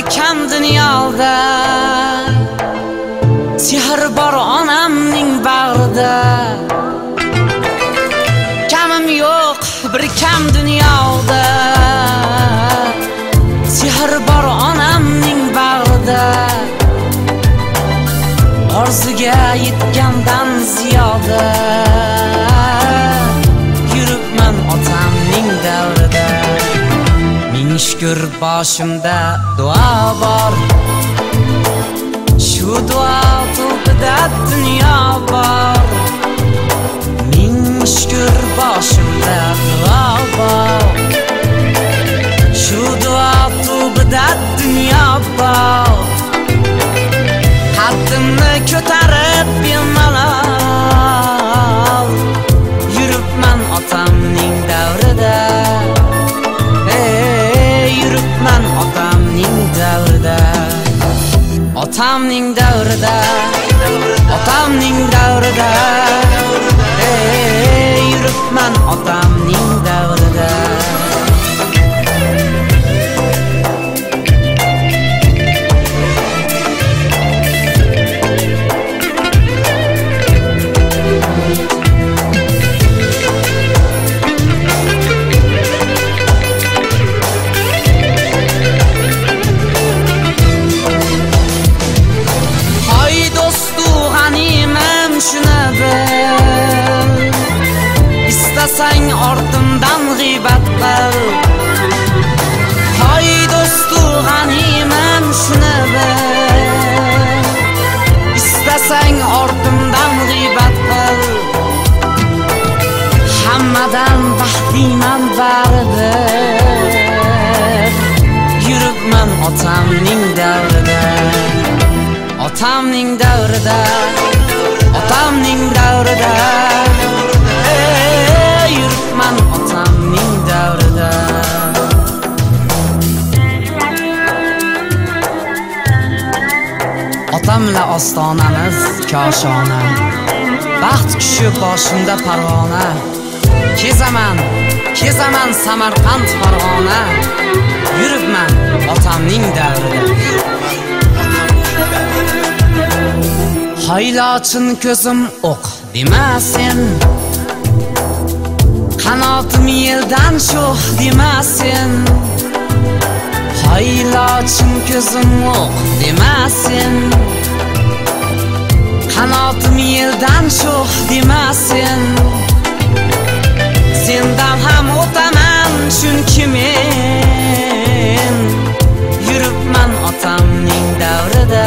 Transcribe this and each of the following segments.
kam dunyoda, sehr bor onamning bag'rida. Kamim yo'q bir kam dunyoda, sehr bor onamning bag'rida. Orzuga yetgandan ziyoda yuribman otamning davrida. Ming shukr boshimda duo bor, shu duo to'pida dunyo bor. Ming shukr boshimda duo bor, shu duo to'pida dunyo bor. Haddimni ko'tarib bemalol yuribman otamning davrida. Yuribman otamning davrida. Otamning davrida, otamning davrida. Yuribman otamning davrida. İstasang ortimdan g'iybat qil. Hoy do'stu g'animam shuni bil. İstasang ortimdan g'iybat qil. Hammadan baxtliman baribir. Yuribman otamning davrida. Otamning davrida, otamning davrida. Yuribman otamning davrida. Otamla ostonamiz koshona, baxt kushi boshimda parvona. Kezaman, kezaman Samarqand Farg'ona. Yuribman otamning davrida. Haylochin ko'zim o'q demasin, qanotim yeldan sho'x demasin. Haylochin ko'zim o'q demasin, qanotim yeldan sho'x demasin. Sendan ham o'taman chunki men yuribman otamning davrida.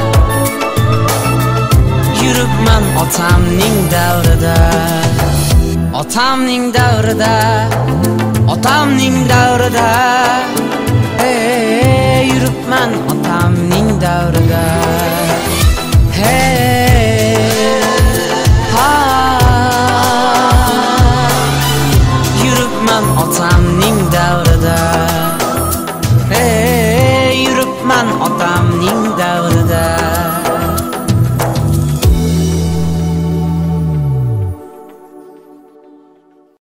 Yuribman otamning davrida. Otamning davrida, otamning davrida. Yuribman otamning davrida.